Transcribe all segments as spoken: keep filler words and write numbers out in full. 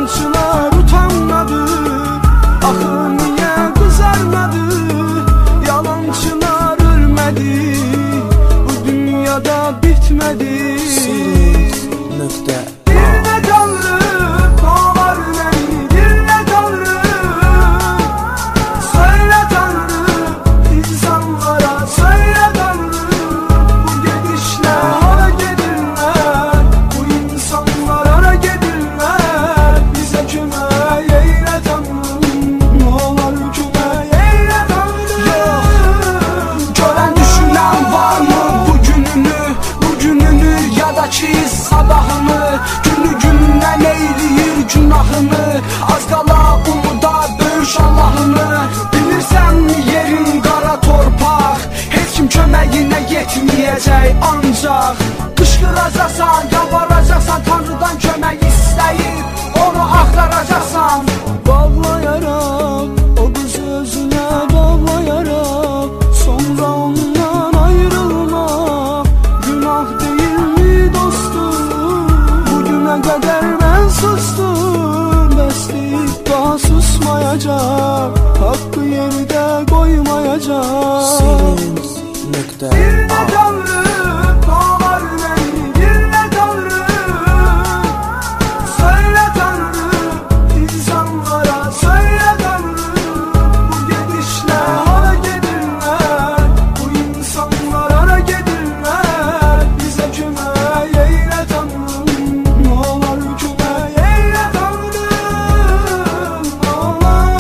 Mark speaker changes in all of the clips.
Speaker 1: Yalançılar utanmadı, axı niye kızarmadı? Yalançılar ölmedi, bu dünyada bitmedi.
Speaker 2: Nöqtə
Speaker 1: Dinle Tanrı, doğar beni, dinle Tanrı. Söyle Tanrı, insanlara söyle Tanrı. Bu gidişle hara gedirler, bu insanlar hara gedirler. Bize kömək eyle Tanrım, ne olur kömək eyle Tanrım. Gören düşünen var mı bugününü, bugününü ya da ki sabahını? Günü gündən eyleyir günahını, az qala umuda böyük Allahını. Bilirsən yerin qara torpaq, heç kim köməyinə yetməyəcək. Ancaq qışqıracaqsan, yalvaracaqsan, Tanrıdan kömək istəyib onu axtaracaqsan. Bağlayaraq, o qızı özünə bağlayaraq, sonra ondan ayrılmaq günah deyilmi dostum? Bugüne kadar ben sustum, bəsliyib daha susmayacaq, hakkı yerdə qoymayacaq.
Speaker 2: Silins nöqtə
Speaker 1: Dinle Tanrı, doğar beni, dinle Tanrı. Söyle Tanrı, insanlara söyle Tanrı. Bu gidişle hara gedirler, bu insanlar hara gedirler. Bize kömək eyle Tanrım, ne olur kömək eyle Tanrım, ne olur.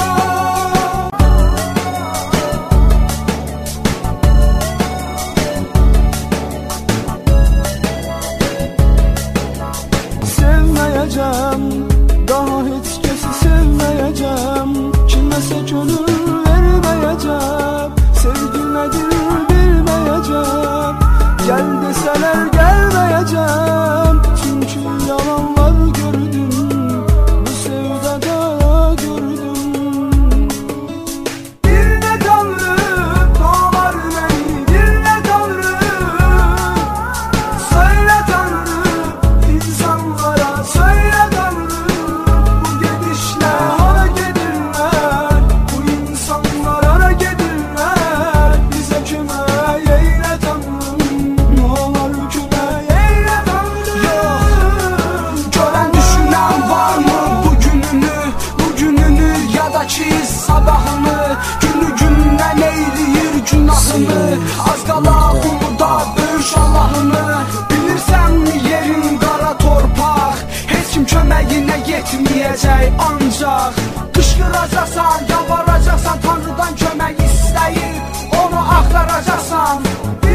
Speaker 1: Sevməyəcəm, daha heç kəsi sevməyəcəm, kiməsə könül verməyəcəm, sevgi nədir bilməyəcəm, gəl desələr gəlməyəcəm, çünki yalanlar gördüm, bu sevdada gördüm. Dinle Tanrı, doğar beni, dinle Tanrı. Söyle Tanrı, insanlara söyle Tanrı. Bu gidişle hara gedirler, bu insanlar hara gedirler. Bize kömək eyle Tanrım, ne olur kömək eyle Tanrım. Gören düşünen var mı bugününü, bugününü ya da ki sabahını? Günü gündən eyleyir günahını, az qala umuda böyük Allahını. Bilirsən yerin qara torpaq, heç kim köməyinə yetməyəcək. Ancaq qışqıracaqsan, yalvaracaqsan, Tanrıdan kömək istəyib onu axtaracaqsan.